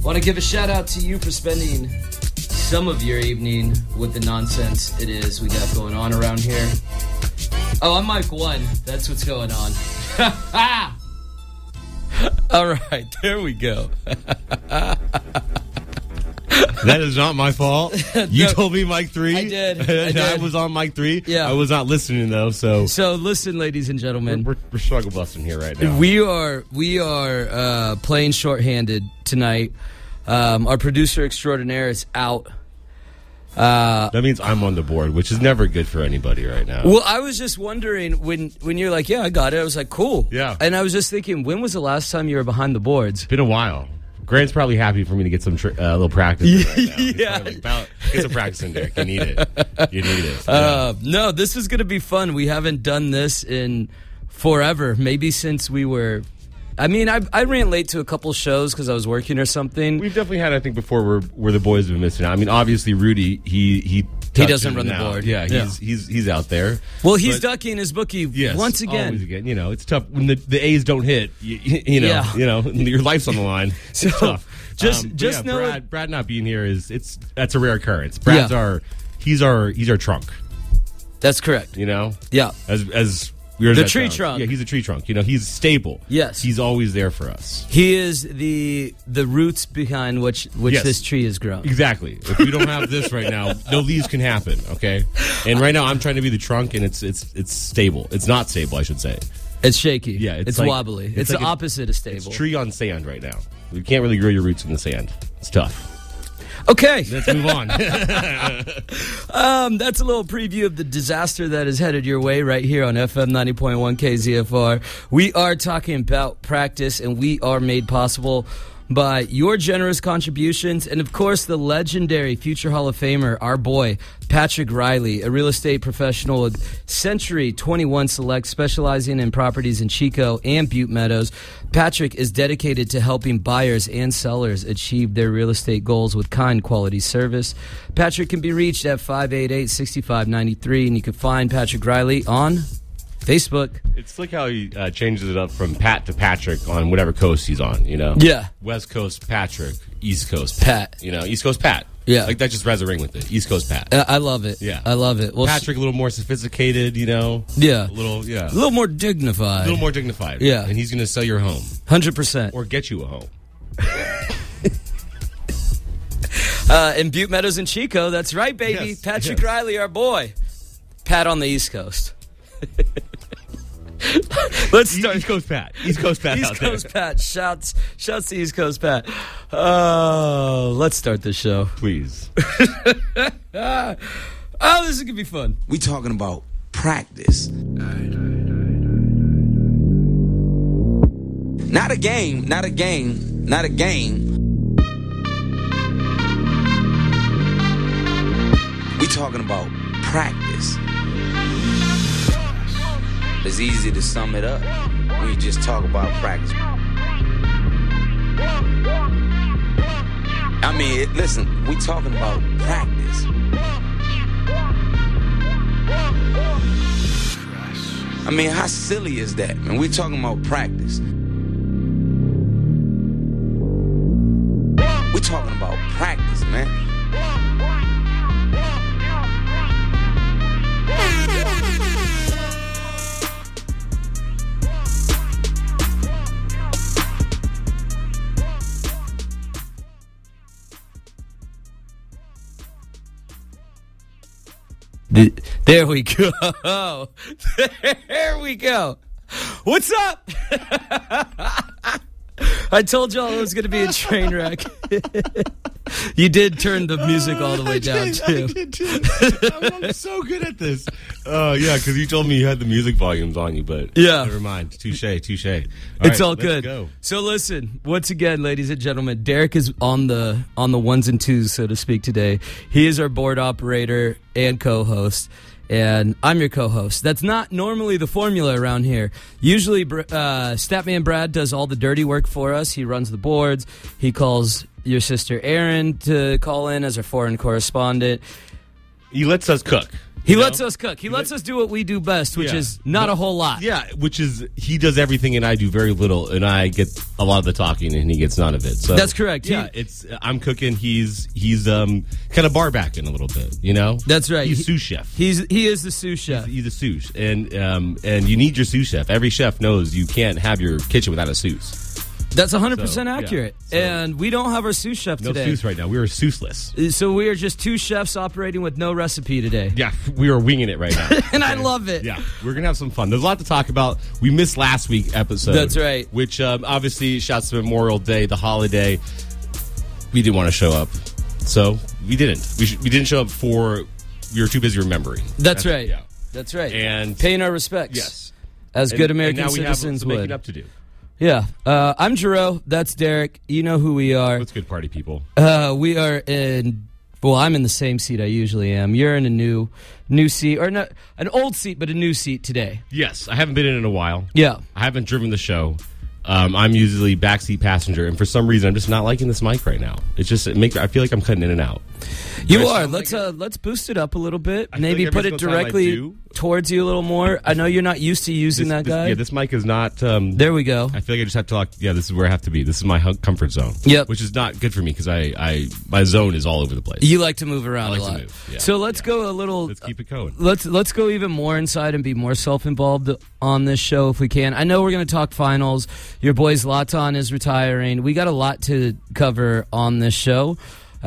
Want to give a shout out to you for spending some of your evening with the nonsense it is we got going on around here. Oh, I'm Mike 1. That's what's going on. All right, there we go. That is not my fault. You told me Mike 3. I did. I was on Mike 3. Yeah. I was not listening, though, so listen, ladies and gentlemen. We're struggle busting here right now. We are playing shorthanded tonight. Our producer extraordinaire is out. That means I'm on the board, which is never good for anybody right now. Well, I was just wondering, when you're like, yeah, I got it, I was like, cool. Yeah. And I was just thinking, when was the last time you were behind the boards? It's been a while. Grant's probably happy for me to get some little practice in right now. Yeah. Like, get some practice in, Derek. You need it. Yeah. No, this is going to be fun. We haven't done this in forever. Maybe since we were... I mean, I ran late to a couple shows because I was working or something. We've definitely had, I think, before where the boys have been missing out. I mean, obviously, Rudy, he doesn't run the board. Yeah, he's out there. Well, he's ducking his bookie once again. Always again. You know, it's tough when the A's don't hit. You know, your life's on the line. So, it's tough. Just know Brad not being here that's a rare occurrence. Brad's he's our trunk. That's correct. You know, as weird the as that tree sounds. trunk. Yeah, he's a tree trunk. You know, he's stable. Yes, he's always there for us. He is the roots behind which this tree has grown. Exactly. If we don't have this right now, no leaves can happen. Okay, and right now I'm trying to be the trunk, and it's stable. It's not stable, I should say. It's shaky. Yeah, it's like, wobbly. It's like the opposite of stable. It's tree on sand right now. You can't really grow your roots in the sand. It's tough. Okay. Let's move on. That's a little preview of the disaster that is headed your way right here on FM 90.1 KZFR. We are talking about practice, and we are made possible by your generous contributions and, of course, the legendary future Hall of Famer, our boy, Patrick Riley, a real estate professional with Century 21 Select, specializing in properties in Chico and Butte Meadows. Patrick is dedicated to helping buyers and sellers achieve their real estate goals with kind quality service. Patrick can be reached at 588-6593, and you can find Patrick Riley on Facebook. It's slick how he changes it up from Pat to Patrick on whatever coast he's on, you know? Yeah. West Coast Patrick, East Coast Pat. You know, East Coast Pat. Yeah. Like that just has a ring with it. East Coast Pat. I love it. Yeah. I love it. Well, Patrick, a little more sophisticated, you know? Yeah. A little more dignified. A little more dignified. Yeah. And he's going to sell your home. 100%. Or get you a home. In Butte Meadows and Chico, that's right, baby. Yes, Patrick Riley, our boy. Pat on the East Coast. Let's start. East Coast Pat. East Coast Pat. East Coast Pat. Shouts to East Coast Pat. Let's start this show, please. This is gonna be fun. We talking about practice. Not a game. Not a game. Not a game. We talking about practice. It's easy to sum it up when you just talk about practice. I mean, listen, we talking about practice. I mean, how silly is that, man? We talking about practice. We talking about practice, man. There we go. There we go. What's up? I told y'all it was going to be a train wreck. You did turn the music all the way down, too. I did, too. I'm so good at this. Yeah, because you told me you had the music volumes on you, but never mind. Touche. It's all good. Go. So listen, once again, ladies and gentlemen, Derek is on the ones and twos, so to speak, today. He is our board operator and co-host. And I'm your co-host. That's not normally the formula around here. Usually, Statman Brad does all the dirty work for us. He runs the boards. He calls your sister Erin to call in as our foreign correspondent. He lets us cook. He lets us cook. He lets us do what we do best, which is not a whole lot. Yeah, which is he does everything and I do very little, and I get a lot of the talking and he gets none of it. So that's correct. Yeah, I'm cooking. He's kind of bar backing a little bit. You know, that's right. He's sous chef. He is the sous chef. He's a sous, and you need your sous chef. Every chef knows you can't have your kitchen without a sous. That's 100% accurate. So, and we don't have our sous chef today. No sous right now. We are sousless. So we are just two chefs operating with no recipe today. Yeah, we are winging it right now. And I love it. Yeah, we're going to have some fun. There's a lot to talk about. We missed last week's episode. That's right. Which obviously shouts to Memorial Day, the holiday. We didn't want to show up. So we didn't. We didn't show up we were too busy remembering. That's right. Yeah. That's right. And paying our respects. Yes. As good American and now citizens we have would. making up to do. Yeah. I'm Jero. That's Derek. You know who we are. What's good, party people? We are in... Well, I'm in the same seat I usually am. You're in a new seat. Or not an old seat, but a new seat today. Yes. I haven't been in a while. Yeah. I haven't driven the show. I'm usually backseat passenger, and for some reason, I'm just not liking this mic right now. It's just I feel like I'm cutting in and out. You are. Let's boost it up a little bit. Maybe put it directly towards you a little more. I know you're not used to using that guy. Yeah, this mic is not. There we go. I feel like I just have to. This is where I have to be. This is my comfort zone. Yep. Which is not good for me because my zone is all over the place. You like to move around a lot. To move, yeah. So let's go a little. Let's keep it going. Let's go even more inside and be more self-involved on this show if we can. I know we're going to talk finals. Your boy Zlatan is retiring. We got a lot to cover on this show.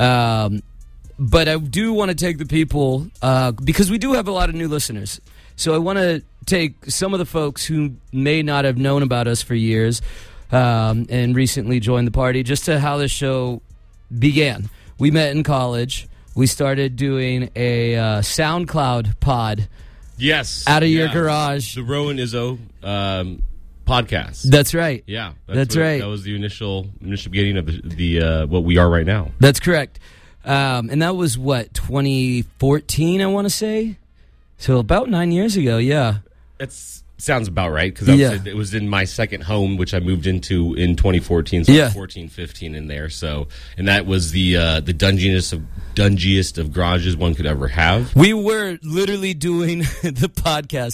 But I do want to take the people, because we do have a lot of new listeners. So I want to take some of the folks who may not have known about us for years and recently joined the party, just to how this show began. We met in college. We started doing a SoundCloud pod. Yes. Out of your garage. The Rowan Izzo podcast. That's right. Yeah. That's right. That was the initial beginning of the what we are right now. That's correct. And that was, 2014, I want to say? So about 9 years ago, yeah. That sounds about right, because it was in my second home, which I moved into in 2014, so 14, 15 in there. So, and that was the dungiest of garages one could ever have. We were literally doing the podcast.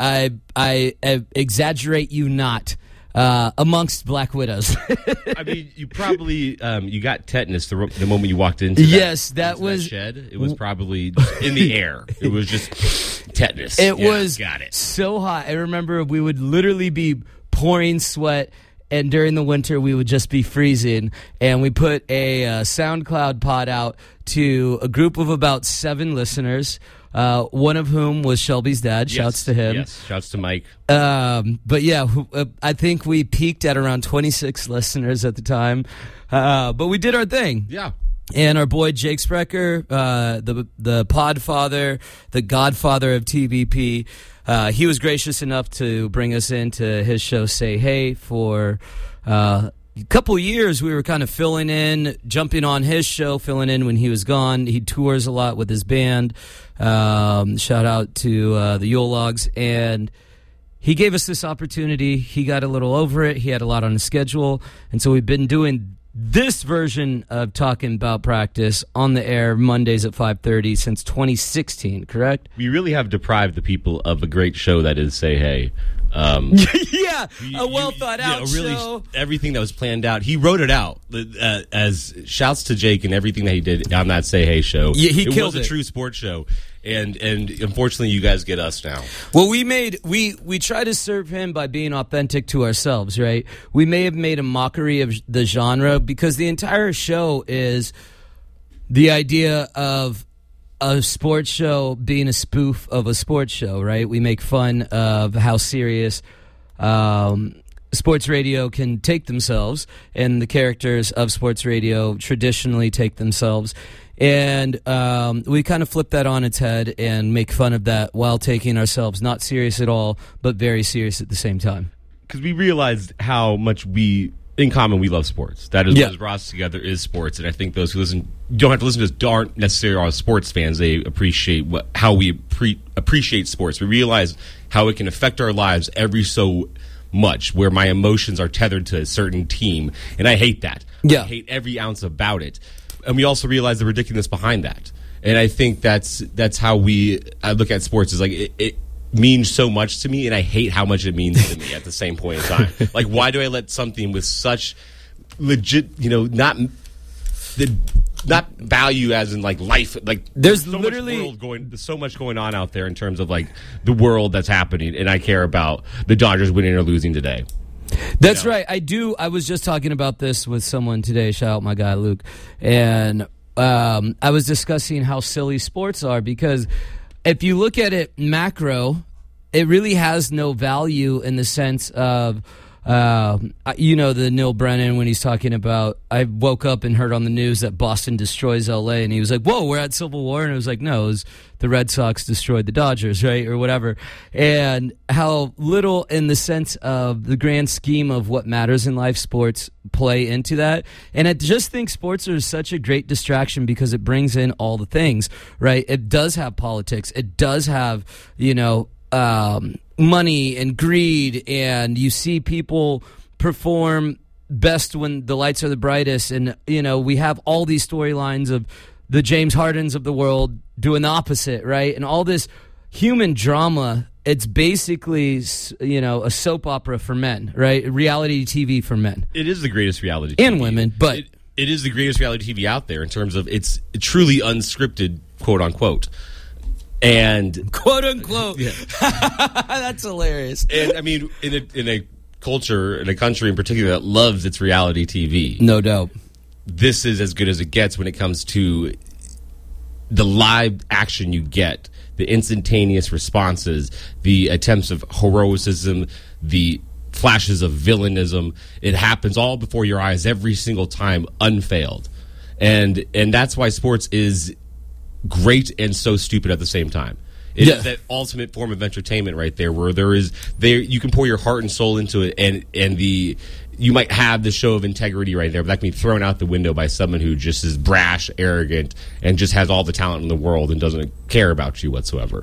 I exaggerate you not. Amongst Black Widows. I mean, you probably you got tetanus the moment you walked into that shed. It was probably in the air. It was just tetanus. It was got it. So hot. I remember we would literally be pouring sweat, and during the winter we would just be freezing. And we put a SoundCloud pod out to a group of about 7 listeners. One of whom was Shelby's dad. Shouts to him. Yes, shouts to Mike. But yeah, I think we peaked at around 26 listeners at the time. But we did our thing. Yeah. And our boy Jake Sprecher, the podfather, the godfather of TBP, he was gracious enough to bring us into his show, Say Hey, for a couple years. We were kind of filling in, jumping on his show, filling in when he was gone. He tours a lot with his band. Shout out to the Yologs. And he gave us this opportunity. He got a little over it. He had a lot on his schedule. And so we've been doing this version of Talking About Practice on the air Mondays at 5:30 since 2016, correct? We really have deprived the people of a great show that is Say Hey. Yeah, a well-thought-out show. Everything that was planned out. He wrote it out. As shouts to Jake and everything that he did on that Say Hey show. Yeah, he killed it. It was a true sports show. And unfortunately, you guys get us now. Well, we try to serve him by being authentic to ourselves, right? We may have made a mockery of the genre because the entire show is the idea of a sports show being a spoof of a sports show, right? We make fun of how serious sports radio can take themselves, and the characters of sports radio traditionally take themselves. And we kind of flip that on its head and make fun of that while taking ourselves not serious at all, but very serious at the same time. Because we realized how much in common, we love sports. That is what brought us together is sports. And I think those who don't have to listen to us aren't necessarily all sports fans. They appreciate how we appreciate sports. We realize how it can affect our lives every so much, where my emotions are tethered to a certain team. And I hate that. Yeah. I hate every ounce about it. And we also realize the ridiculousness behind that. And I think that's how I look at sports. Is like it means so much to me, and I hate how much it means to me at the same point in time. Like, why do I let something with such legit, not value as in like life, like there's so literally there's so much going on out there in terms of like the world that's happening, and I care about the Dodgers winning or losing today. That's right. I do. I was just talking about this with someone today. Shout out my guy Luke, and I was discussing how silly sports are, because if you look at it macro, it really has no value in the sense of, the Neil Brennan, when he's talking about, I woke up and heard on the news that Boston destroys L.A., and he was like, whoa, we're at Civil War, and it was like, no, it was the Red Sox destroyed the Dodgers, right, or whatever, and how little in the sense of the grand scheme of what matters in life sports play into that. And I just think sports are such a great distraction because it brings in all the things, right? It does have politics. It does have, money and greed, and you see people perform best when the lights are the brightest, and we have all these storylines of the James Hardens of the world doing the opposite, right? And all this human drama. It's basically a soap opera for men, right? Reality TV for men. It is the greatest reality TV. And women, but it is the greatest reality TV out there in terms of it's truly unscripted, quote unquote. And quote unquote, yeah. That's hilarious. And I mean, in a culture, in a country in particular that loves its reality TV, no doubt, this is as good as it gets when it comes to the live action you get, the instantaneous responses, the attempts of heroism, the flashes of villainism. It happens all before your eyes every single time, unfailed, and that's why sports is great and so stupid at the same time. It is that ultimate form of entertainment right there, where you can pour your heart and soul into it, and you might have the show of integrity right there, but that can be thrown out the window by someone who just is brash, arrogant, and just has all the talent in the world and doesn't care about you whatsoever.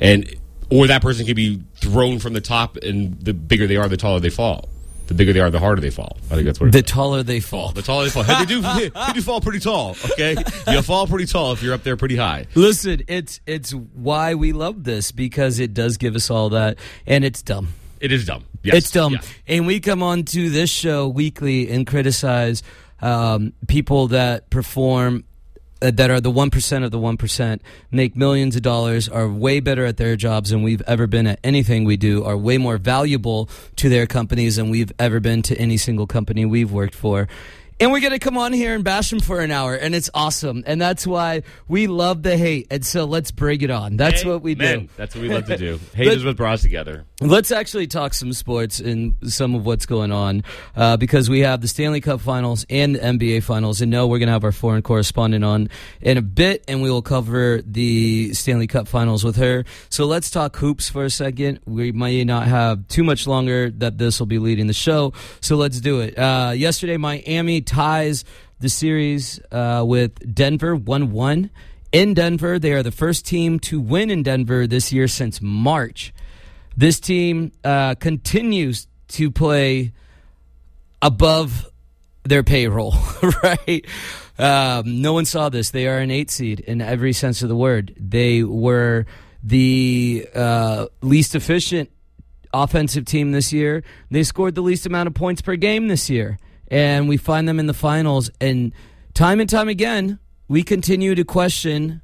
Or that person can be thrown from the top, and the bigger they are, the taller they fall. The bigger they are, the harder they fall. I think that's what taller they fall. The taller they fall. They do fall pretty tall, okay? You fall pretty tall if you're up there pretty high. Listen, it's why we love this, because it does give us all that, and it's dumb. It is dumb. Yes. It's dumb. Yeah. And we come on to this show weekly and criticize people that perform, that are the 1% of the 1%, make millions of dollars, are way better at their jobs than we've ever been at anything we do, are way more valuable to their companies than we've ever been to any single company we've worked for. And we're going to come on here and bash them for an hour, and it's awesome. And that's why we love the hate. And so let's bring it on. That's what we do. That's what we love to do. Hate is what brought us together. Let's actually talk some sports and some of what's going on, because we have the Stanley Cup Finals and the NBA Finals. And we're going to have our foreign correspondent on in a bit, and we will cover the Stanley Cup Finals with her. So let's talk hoops for a second. We might not have too much longer that this will be leading the show, so let's do it. Yesterday, Miami ties the series with Denver 1-1. In Denver, they are the first team to win in Denver this year since March. This team continues to play above their payroll, right? No one saw this. They are an 8 seed in every sense of the word. They were the least efficient offensive team this year. They scored the least amount of points per game this year. And we find them in the finals. And time again, we continue to question,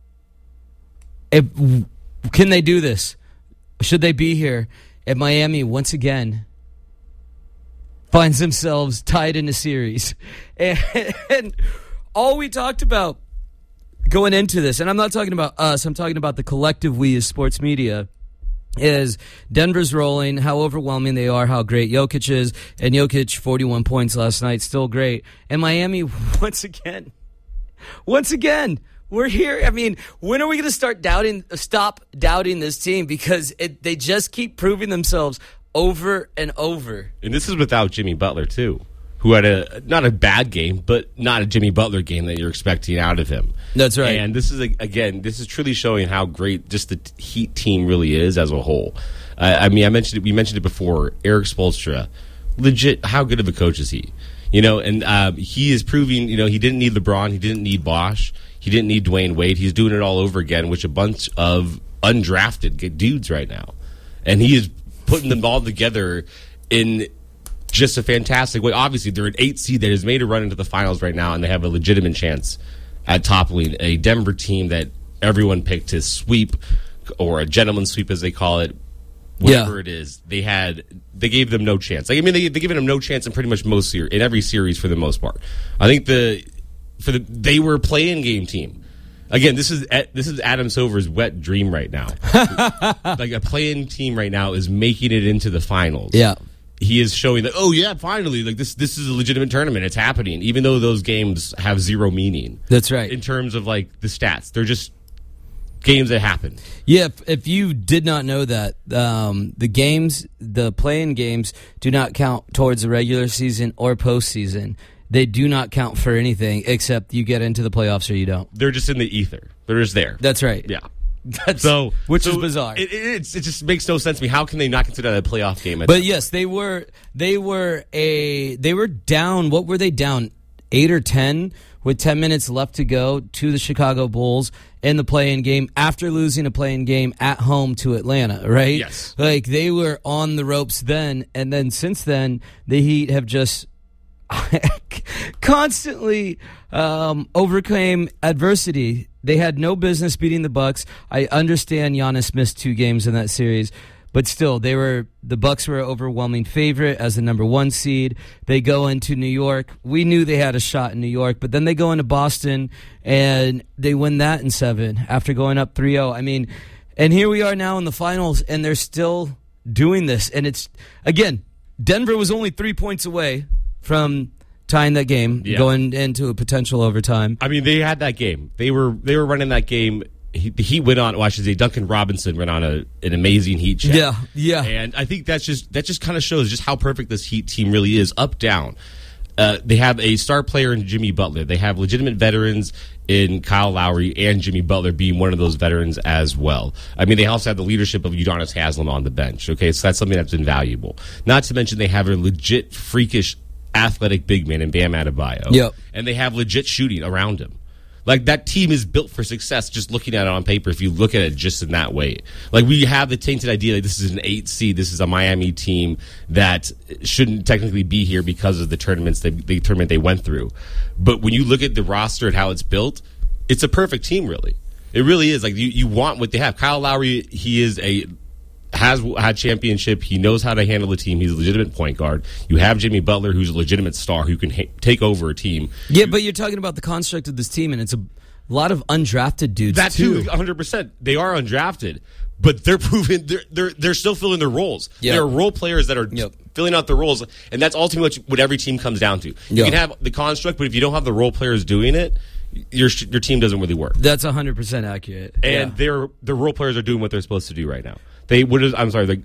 can they do this? Should they be here? And Miami, once again, finds themselves tied in a series. And all we talked about going into this, and I'm not talking about us, I'm talking about the collective we as sports media, is Denver's rolling, how overwhelming they are, how great Jokic is, and Jokic, 41 points last night, still great. And Miami, once again, we're here. I mean, when are we going to stop doubting this team? Because they just keep proving themselves over and over. And this is without Jimmy Butler, too, who had not a bad game, but not a Jimmy Butler game that you're expecting out of him. That's right. And this is truly showing how great just the Heat team really is as a whole. We mentioned it before. Erik Spoelstra, legit, how good of a coach is he? And he is proving, he didn't need LeBron, he didn't need Bosh, he didn't need Dwayne Wade. He's doing it all over again with a bunch of undrafted dudes right now. And he is putting them all together in just a fantastic way. Obviously, they're an 8 seed that has made a run into the finals right now, and they have a legitimate chance at toppling a Denver team that everyone picked to sweep, or a gentleman's sweep as they call it. Whatever it is, they gave them no chance. They've given them no chance in pretty much in every series for the most part. I think they were a play-in game team. Again, this is Adam Silver's wet dream right now. Like a play-in team right now is making it into the finals. Yeah, he is showing that. Finally, like this is a legitimate tournament. It's happening, even though those games have zero meaning. That's right. In terms of like the stats, they're just games that happen. Yeah, if you did not know that, the play-in games do not count towards the regular season or postseason. They do not count for anything except you get into the playoffs or you don't. They're just in the ether. They're just there. That's right. Yeah. Which is bizarre. It just makes no sense to me. How can they not consider that a playoff game? But yes, they were down. What were they down? 8 or 10 with 10 minutes left to go to the Chicago Bulls in the play-in game after losing a play-in game at home to Atlanta, right? Yes. Like they were on the ropes then, and then since then the Heat have just constantly overcame adversity. They had no business beating the Bucks. I understand Giannis missed 2 games in that series, but still, the Bucks were an overwhelming favorite as the number 1 seed. They go into New York. We knew they had a shot in New York, but then they go into Boston and they win that in 7 after going up 3-0. I mean, and here we are now in the finals, and they're still doing this. And it's, again, Denver was only 3 points away from tying that game, going into a potential overtime. I mean, they had that game. They were running that game. The Heat went on. Well, I should say Duncan Robinson went on an amazing Heat check. Yeah. And I think that just kind of shows just how perfect this Heat team really is, up down. They have a star player in Jimmy Butler. They have legitimate veterans in Kyle Lowry and Jimmy Butler being one of those veterans as well. I mean, they also have the leadership of Udonis Haslem on the bench. Okay, so that's something that's invaluable. Not to mention they have a legit freakish athletic big man in Bam Adebayo. Yep. And they have legit shooting around him. Like, that team is built for success just looking at it on paper if you look at it just in that way. Like, we have the tainted idea that this is an 8 seed, this is a Miami team that shouldn't technically be here because of the tournament they went through. But when you look at the roster and how it's built, it's a perfect team, really. It really is. Like, you want what they have. Kyle Lowry, has had championship. He knows how to handle the team. He's a legitimate point guard. You have Jimmy Butler, who's a legitimate star who can take over a team. Yeah, but you're talking about the construct of this team, and it's a lot of undrafted dudes. That too, 100%. They are undrafted, but they're proven. They're still filling their roles. Yep. There are role players that are filling out their roles, and that's ultimately what every team comes down to. You can have the construct, but if you don't have the role players doing it, your team doesn't really work. That's 100% accurate. And the role players are doing what they're supposed to do right now. Second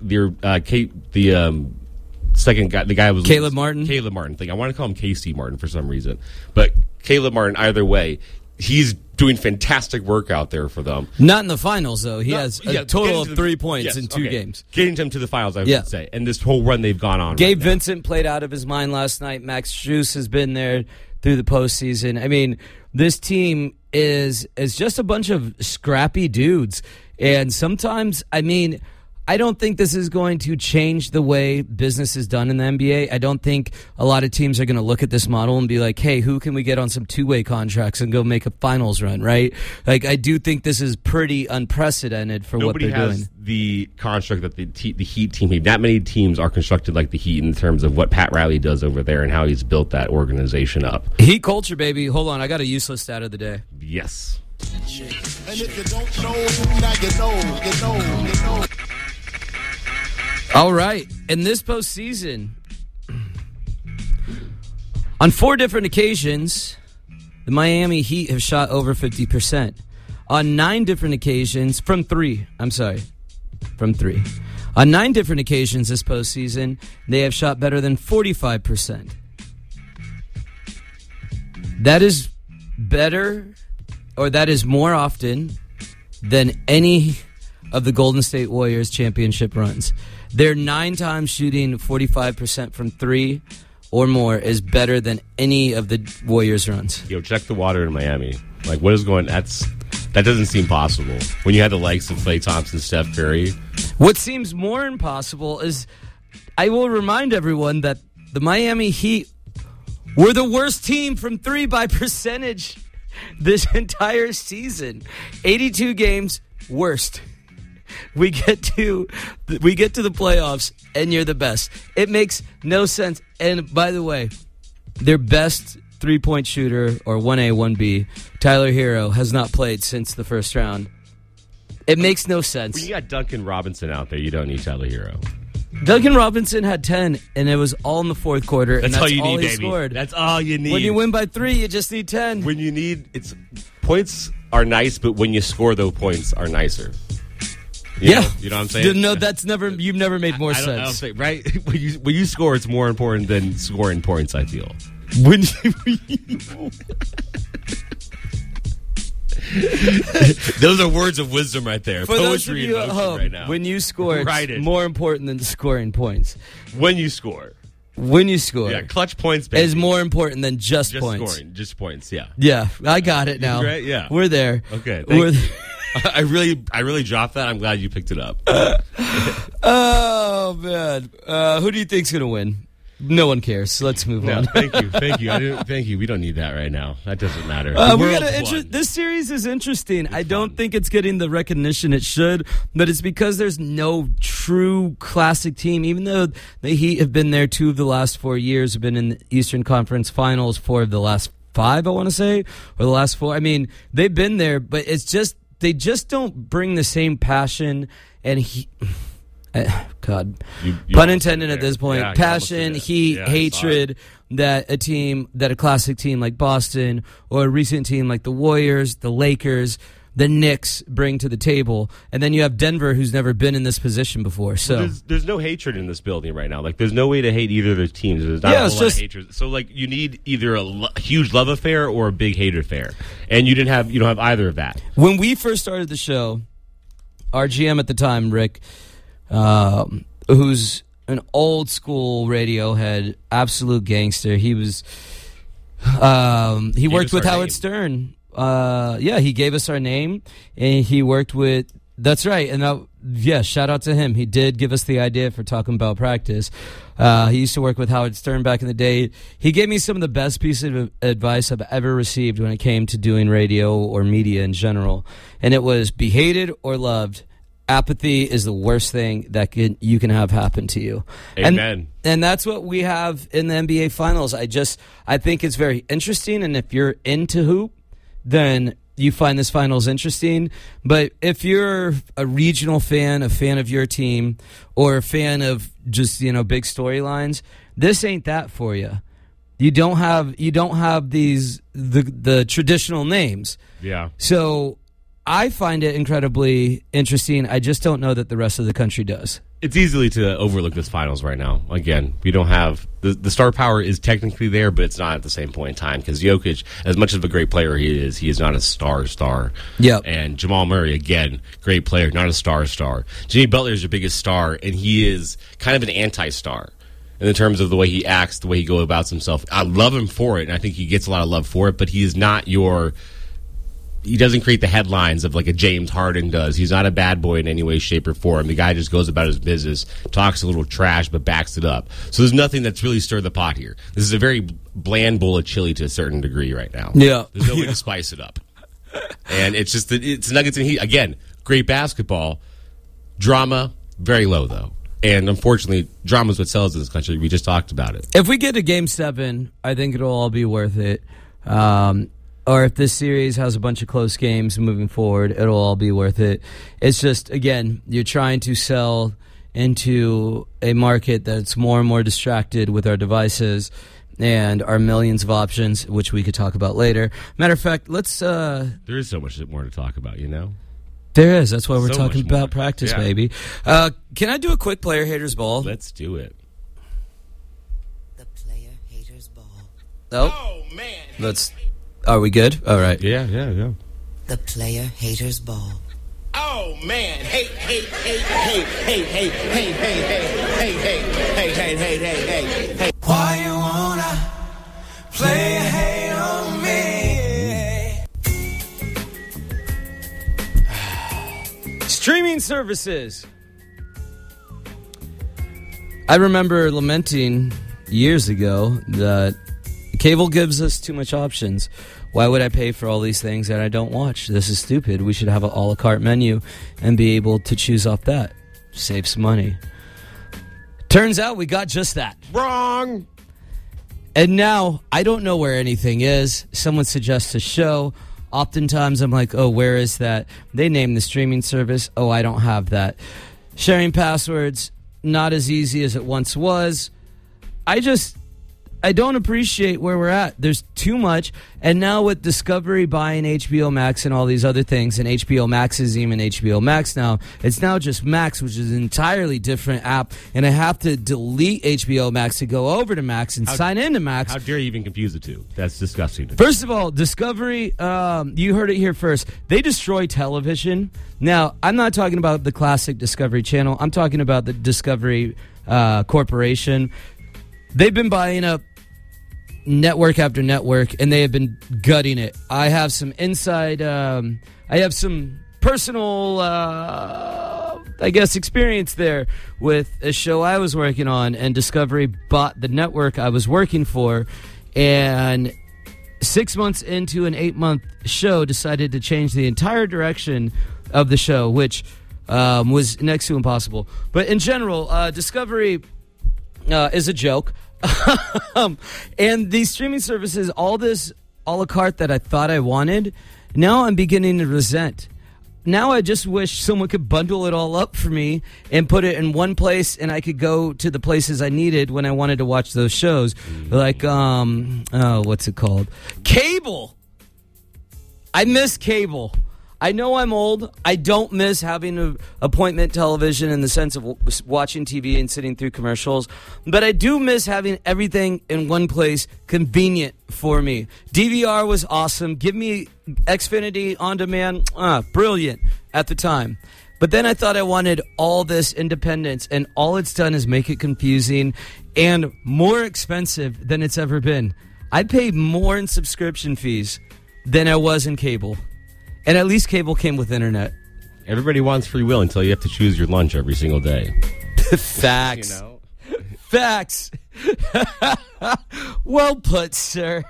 guy, the guy was Caleb Martin. Caleb Martin. I want to call him KC Martin for some reason, but Caleb Martin. Either way, he's doing fantastic work out there for them. Not in the finals though. He has a total of 3 points in 2 games. Getting them to the finals, I would say, and this whole run they've gone on. Gabe Vincent played out of his mind last night. Max Strus has been there through the postseason. I mean, this team is just a bunch of scrappy dudes. And sometimes, I mean, I don't think this is going to change the way business is done in the NBA. I don't think a lot of teams are going to look at this model and be like, hey, who can we get on some 2-way contracts and go make a finals run, right? Like, I do think this is pretty unprecedented for what they're doing. Nobody has the construct that the Heat team, not many teams are constructed like the Heat in terms of what Pat Riley does over there and how he's built that organization up. Heat culture, baby. Hold on, I got a useless stat of the day. Yes. And if you don't know, now you know. All right. In this postseason, on 4 different occasions, the Miami Heat have shot over 50%. On 9 different occasions, from 3. On 9 different occasions this postseason, they have shot better than 45%. That is better, or that is more often than any of the Golden State Warriors championship runs. They're 9 times shooting 45% from 3, or more is better than any of the Warriors runs. Yo, check the water in Miami. Like, what is going? That doesn't seem possible. When you have the likes of Klay Thompson, Steph Curry. What seems more impossible is, I will remind everyone that the Miami Heat were the worst team from three by percentage this entire season. 82 games, worst. We get to the playoffs, and you're the best. It makes no sense. And by the way, their best three-point shooter, or 1A, 1B, Tyler Hero, has not played since the first round. It makes no sense. When you got Duncan Robinson out there, you don't need Tyler Hero. Duncan Robinson had 10, and it was all in the fourth quarter. That's and all you need, he baby. Scored. That's all you need. When you win by 3, you just need 10. When you need, points are nice, but when you score, those points are nicer. You know what I'm saying? No, you've never made more sense. I don't think, right? When you score, it's more important than scoring points, I feel. When Those are words of wisdom right there. For those of Poetry you in at motion home, right now. when you score, it's Write it. more important than scoring points. When you score. Yeah, clutch points, baby. is more important than just points. Scoring, just points, yeah. Yeah, I got it now. Right? Yeah. We're there. Okay, thank you. I really dropped that. I'm glad you picked it up. Oh, man. Who do you think's going to win? No one cares. Let's move on. Thank you. Thank you. We don't need that right now. That doesn't matter. This series is interesting. I don't think it's getting the recognition it should, but it's because there's no true classic team. Even though the Heat have been there 2 of the last 4 years, have been in the Eastern Conference Finals 4 of the last 5, I want to say, or the last 4. I mean, they've been there, but it's just they just don't bring the same passion and God, pun intended at this point. Yeah, passion, heat, hatred that a classic team like Boston or a recent team like the Warriors, the Lakers, the Knicks bring to the table. And then you have Denver, who's never been in this position before. So there's no hatred in this building right now. Like, there's no way to hate either of those teams. There's not a whole lot of hatred. So, like, you need either a huge love affair or a big hate affair, and you don't have either of that. When we first started the show, our GM at the time, Rick, who's an old school radio head, absolute gangster. He was he worked with Howard Stern. He gave us our name, and he worked with. That's right, and shout out to him. He did give us the idea for talking about practice. He used to work with Howard Stern back in the day. He gave me some of the best pieces of advice I've ever received when it came to doing radio or media in general, and it was be hated or loved. Apathy is the worst thing that you can have happen to you. Amen. And that's what we have in the NBA Finals. I think it's very interesting, and if you're into hoop, then you find this Finals interesting. But if you're a regional fan, a fan of your team, or a fan of just, big storylines, this ain't that for you. You don't have these the traditional names. Yeah. So I find it incredibly interesting. I just don't know that the rest of the country does. It's easily to overlook this finals right now. Again, we don't have the star power is technically there, but it's not at the same point in time because Jokic, as much of a great player he is not a star. Yeah. And Jamal Murray, again, great player, not a star. Jimmy Butler is your biggest star, and he is kind of an anti-star in terms of the way he acts, the way he goes about himself. I love him for it, and I think he gets a lot of love for it, but he is not he doesn't create the headlines of like a James Harden does. He's not a bad boy in any way, shape, or form. The guy just goes about his business, talks a little trash, but backs it up. So there's nothing that's really stirred the pot here. This is a very bland bowl of chili to a certain degree right now. Yeah. There's no way to spice it up. And it's just it's Nuggets and Heat. Again, great basketball. Drama, very low, though. And unfortunately, drama is what sells in this country. We just talked about it. If we get to Game 7, I think it'll all be worth it. Or if this series has a bunch of close games moving forward, it'll all be worth it. It's just, again, you're trying to sell into a market that's more and more distracted with our devices and our millions of options, which we could talk about later. Matter of fact, let's... There is so much more to talk about, There is. That's why we're so talking about practice, baby. Can I do a quick player haters ball? Let's do it. The player haters ball. Oh, man. Are we good? All right. Yeah. The player haters ball. Oh, man. Hey. Why you want Streaming services. I remember lamenting years ago that cable gives us too much options. Why would I pay for all these things that I don't watch? This is stupid. We should have an a la carte menu and be able to choose off that. Save some money. Turns out we got just that. Wrong. And now I don't know where anything is. Someone suggests a show. Oftentimes I'm like, oh, where is that? They name the streaming service. Oh, I don't have that. Sharing passwords, not as easy as it once was. I don't appreciate where we're at. There's too much. And now with Discovery buying HBO Max and all these other things, and HBO Max is even HBO Max now, it's now just Max, which is an entirely different app. And I have to delete HBO Max to go over to Max and sign into Max. How dare you even confuse the two? That's disgusting. First of all, Discovery, you heard it here first. They destroy television. Now, I'm not talking about the classic Discovery Channel. I'm talking about the Discovery Corporation. They've been buying up network after network, and they have been gutting it. I have some inside, I have some personal, I guess, experience there with a show I was working on, and Discovery bought the network I was working for, and 6 months into an 8-month show, decided to change the entire direction of the show, which was next to impossible. But in general, Discovery is a joke. And these streaming services, all this a la carte that I thought I wanted, now I'm beginning to resent. Now I just wish someone could bundle it all up for me and put it in one place, and I could go to the places I needed when I wanted to watch those shows. Like, what's it called? Cable! I miss cable. I know I'm old. I don't miss having an appointment television in the sense of watching TV and sitting through commercials. But I do miss having everything in one place, convenient for me. DVR was awesome. Give me Xfinity On Demand. Brilliant at the time. But then I thought I wanted all this independence, and all it's done is make it confusing and more expensive than it's ever been. I paid more in subscription fees than I was in cable. And at least cable came with internet. Everybody wants free will until you have to choose your lunch every single day. Facts. You know? Facts. Well put, sir.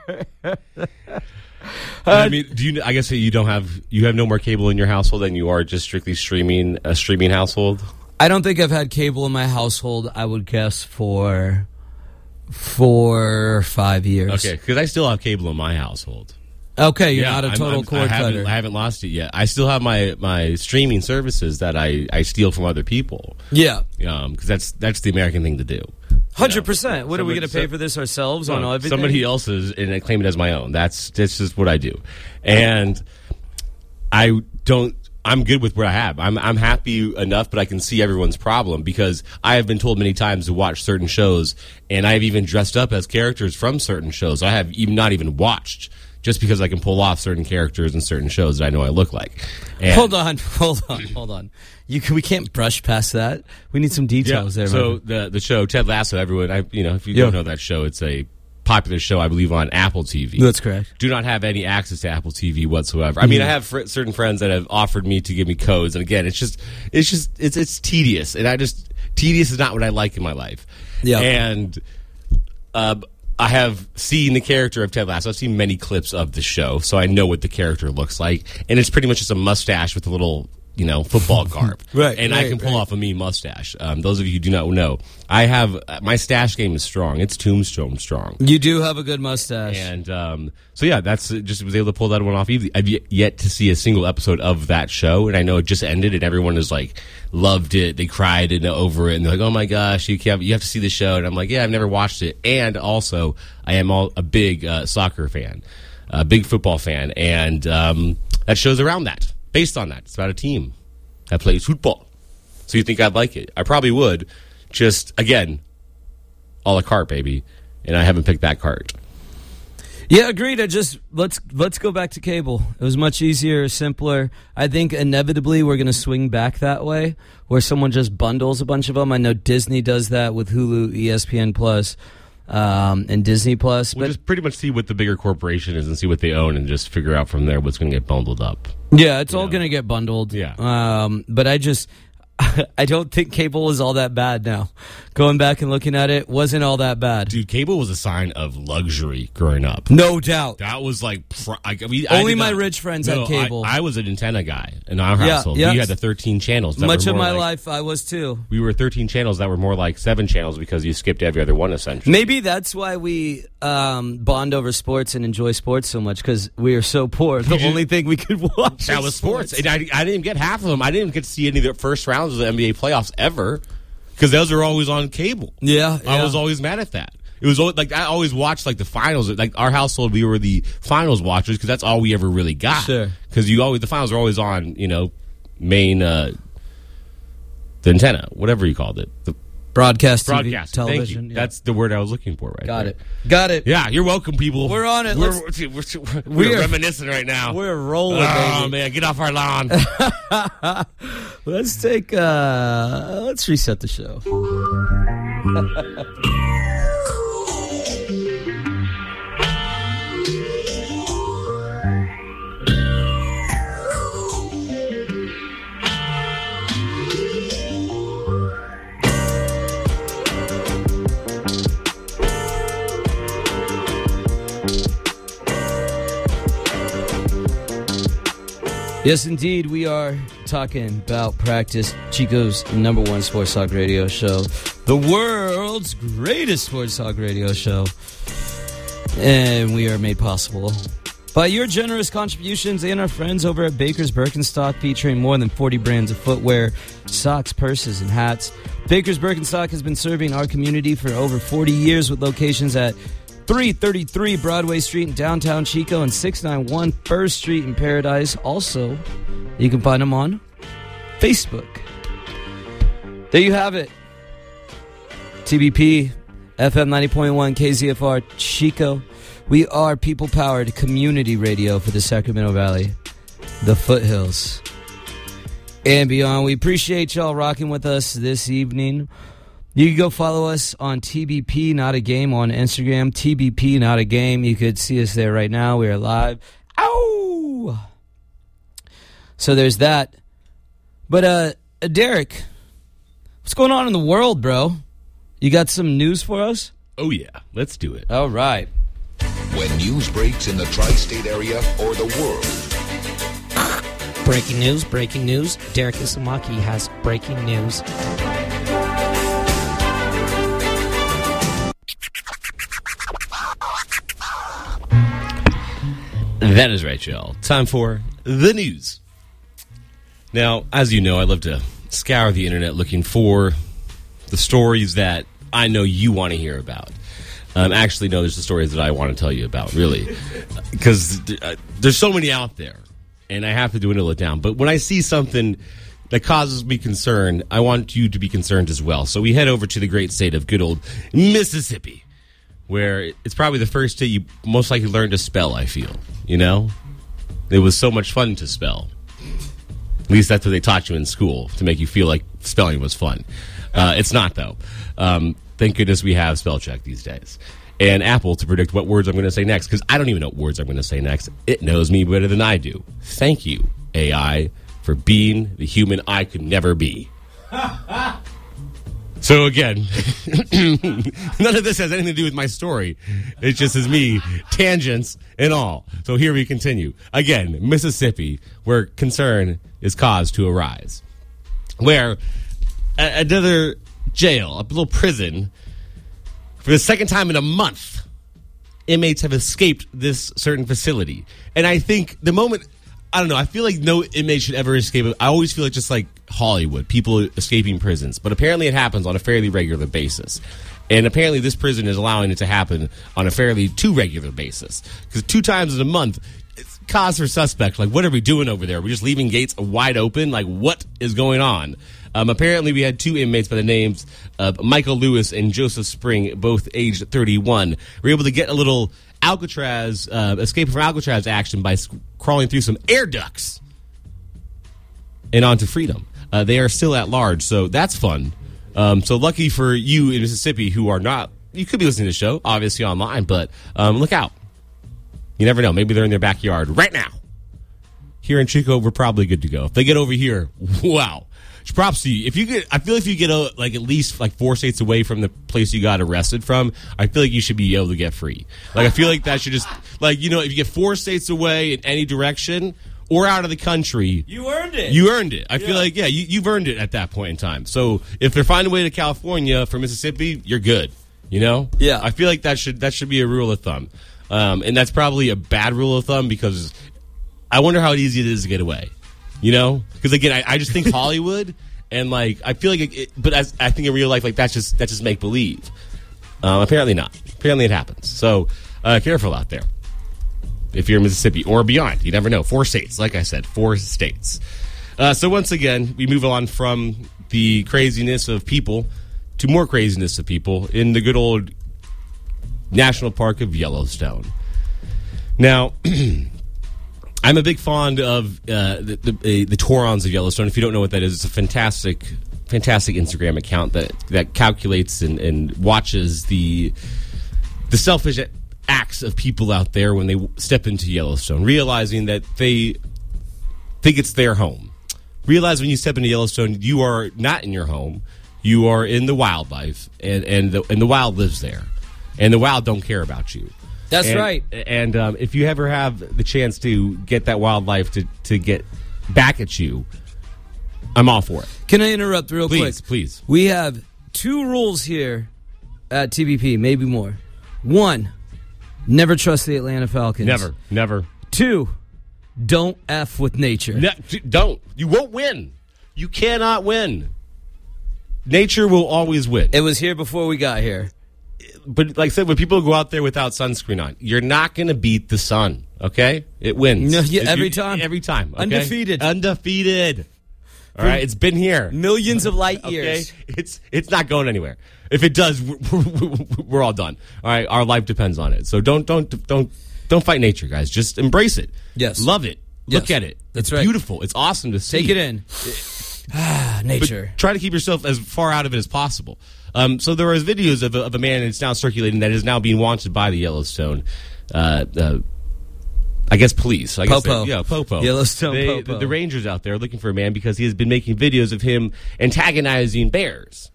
I mean, I guess you have no more cable in your household, and you are just strictly a streaming household? I don't think I've had cable in my household, I would guess, for 4 or 5 years. Okay, because I still have cable in my household. Okay, you're not a total cord cutter. I haven't lost it yet. I still have my streaming services that I steal from other people. Yeah. Because that's the American thing to do. 100%. What are we going to pay for this ourselves on everything? Somebody else's, and I claim it as my own. That's just what I do. And I'm good with what I have. I'm happy enough, but I can see everyone's problem, because I have been told many times to watch certain shows, and I've even dressed up as characters from certain shows I have not even watched, just because I can pull off certain characters in certain shows that I know I look like. And hold on. We can't brush past that. We need some details there. So the show Ted Lasso, everyone, if you don't know that show, it's a popular show, I believe, on Apple TV. That's correct. Do not have any access to Apple TV whatsoever. I mean, I have certain friends that have offered me to give me codes, and again, it's tedious, and tedious is not what I like in my life. Yeah, and I have seen the character of Ted Lasso. I've seen many clips of the show, so I know what the character looks like. And it's pretty much just a mustache with a little, football garb. Right. And I can pull off a mean mustache. Those of you who do not know, my stash game is strong. It's Tombstone strong. You do have a good mustache. And so yeah, that's just was able to pull that one off easily. I've yet to see a single episode of that show, and I know it just ended, and everyone is like loved it. They cried over it, and they're like, "Oh my gosh, you have to see the show." And I'm like, "Yeah, I've never watched it." And also, I am a big soccer fan, a big football fan, and that show's around that, based on that. It's about a team that plays football. So you think I'd like it? I probably would. Just again, a la carte, baby, and I haven't picked that cart. Yeah, agreed. Let's go back to cable. It was much easier, simpler. I think inevitably we're going to swing back that way, where someone just bundles a bunch of them. I know Disney does that with Hulu, ESPN Plus. and Disney Plus. We'll just pretty much see what the bigger corporation is and see what they own and just figure out from there what's going to get bundled up. Yeah, it's all going to get bundled. Yeah. But I don't think cable is all that bad now. Going back and looking at it, wasn't all that bad. Dude, cable was a sign of luxury growing up. No doubt. That was like... Only my rich friends had cable. I was an antenna guy in our household. We had the 13 channels. Much of my life, I was too. We were 13 channels that were more like 7 channels because you skipped every other one, essentially. Maybe that's why we bond over sports and enjoy sports so much, because we are so poor. The only thing we could watch that was sports. And I didn't even get half of them. I didn't even get to see any of the first rounds of the NBA playoffs ever, because those are always on cable. Yeah. I was always mad at that. It was always, like, I always watched like the finals. Like our household, we were the finals watchers because that's all we ever really got. Sure. Because the finals are always on, main the antenna, whatever you called it, the broadcast TV, television. Thank you. Yeah. That's the word I was looking for. Got it. Yeah, you're welcome, people. We're on it. We're reminiscing right now. We're rolling. Oh baby. Man, get off our lawn. Let's reset the show. Yes, indeed, we are talking about Practice, Chico's #1 sports talk radio show, the world's greatest sports talk radio show, and we are made possible by your generous contributions and our friends over at Baker's Birkenstock, featuring more than 40 brands of footwear, socks, purses, and hats. Baker's Birkenstock has been serving our community for over 40 years with locations at 333 Broadway Street in downtown Chico and 691 First Street in Paradise. Also, you can find them on Facebook. There you have it. TBP, FM 90.1, KZFR, Chico. We are people-powered community radio for the Sacramento Valley, the foothills, and beyond. We appreciate y'all rocking with us this evening. You can go follow us on TBP Not a Game on Instagram. TBP Not a Game. You could see us there right now. We are live. Ow! So there's that. But, Derek, what's going on in the world, bro? You got some news for us? Oh, yeah. Let's do it. All right. When news breaks in the tri-state area or the world. Breaking news. Derek Isamaki has breaking news. That is right, y'all. Time for the news. Now, as you know, I love to scour the internet looking for the stories that I know you want to hear about. Actually, no, there's the stories that I want to tell you about, really. Because there's so many out there, and I have to dwindle it down. But when I see something that causes me concern, I want you to be concerned as well. So we head over to the great state of good old Mississippi, where it's probably the first state you most likely learned to spell, I feel. You know? It was so much fun to spell. At least that's what they taught you in school, to make you feel like spelling was fun. It's not, though. Thank goodness we have spell check these days. And Apple to predict what words I'm going to say next, because I don't even know what words I'm going to say next. It knows me better than I do. Thank you, AI, for being the human I could never be. So again, none of this has anything to do with my story. It just is me, tangents and all. So here we continue. Again, Mississippi, where concern is caused to arise. Where another jail, a little prison, for the second time in a month, inmates have escaped this certain facility. And I think the moment... I don't know. I feel like no inmate should ever escape it. I always feel like just like Hollywood, people escaping prisons. But apparently it happens on a fairly regular basis. And apparently this prison is allowing it to happen on a fairly too regular basis. Because 2 times in a month, it's cause for suspect. Like, what are we doing over there? We're just leaving gates wide open? Like, what is going on? Apparently we had 2 inmates by the names of Michael Lewis and Joseph Spring, both aged 31. We were able to get a little Alcatraz, escape from Alcatraz action by crawling through some air ducts and onto freedom. They are still at large, so that's fun. So lucky for you in Mississippi who are not you could be listening to the show, obviously online, but look out. You never know. Maybe they're in their backyard right now. Here in Chico, we're probably good to go. If they get over here, wow. Props to you. I feel if you get like at least like 4 states away from the place you got arrested from, I feel like you should be able to get free. Like I feel like that should just like if you get 4 states away in any direction or out of the country, you earned it. You earned it. I feel like you've earned it at that point in time. So if they're finding a way to California from Mississippi, you're good. Yeah. I feel like that should be a rule of thumb, and that's probably a bad rule of thumb because I wonder how easy it is to get away. Because again, I just think Hollywood, and like I feel like, but as I think in real life, like that's just make believe. Apparently not. Apparently it happens. So careful out there. If you're in Mississippi or beyond, you never know. 4 states, like I said, 4 states. So once again, we move on from the craziness of people to more craziness of people in the good old National Park of Yellowstone. Now. I'm a big fond of the Torons of Yellowstone. If you don't know what that is, it's a fantastic Instagram account that calculates and watches the selfish acts of people out there when they step into Yellowstone, realizing that they think it's their home. Realize when you step into Yellowstone, you are not in your home. You are in the wildlife, and the wild lives there, and the wild don't care about you. That's right. And if you ever have the chance to get that wildlife to get back at you, I'm all for it. Can I interrupt real quick? Please. We have 2 rules here at TBP, maybe more. 1, never trust the Atlanta Falcons. Never. 2, don't F with nature. Don't. You won't win. You cannot win. Nature will always win. It was here before we got here. But like I said, when people go out there without sunscreen on, you're not going to beat the sun, okay? It wins. No, every time. Every time. Okay? Undefeated. All right? It's been here. Millions of light years. Okay? It's not going anywhere. If it does, we're all done. All right? Our life depends on it. So don't fight nature, guys. Just embrace it. Yes. Love it. Look at it. That's it's beautiful. It's awesome to see. Take it in. Nature. But try to keep yourself as far out of it as possible. So there is videos of a man that's now circulating that is now being wanted by the Yellowstone, I guess police. Popo. Popo. Yellowstone Popo. The rangers out there are looking for a man because he has been making videos of him antagonizing bears.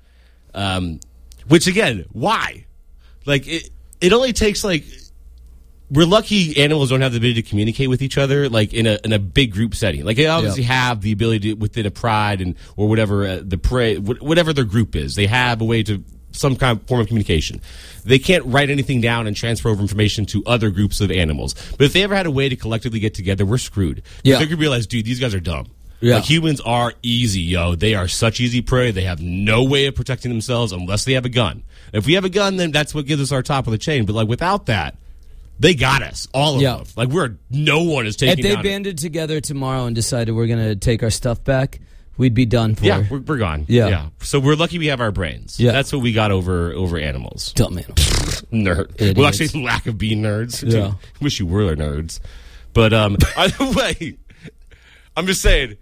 Which again, why? Like it only takes like. We're lucky animals don't have the ability to communicate with each other like in a big group setting. Like they obviously have the ability to, within a pride or whatever the prey, whatever their group is, they have a way to some kind of form of communication. They can't write anything down and transfer over information to other groups of animals. But if they ever had a way to collectively get together, we're screwed. Yeah, they could realize, dude, these guys are dumb. Yeah. Like humans are easy, yo. They are such easy prey. They have no way of protecting themselves unless they have a gun. If we have a gun, then that's what gives us our top of the chain. But like without that. They got us, all of them. Like no one is taking. If they banded together tomorrow and decided we're going to take our stuff back, we'd be done for. Yeah, we're gone. Yeah. So we're lucky we have our brains. Yeah, that's what we got over animals. Dumb animals. Nerd. Well, actually, lack of being nerds. Yeah. Dude, wish you were nerds. But either way, I'm just saying.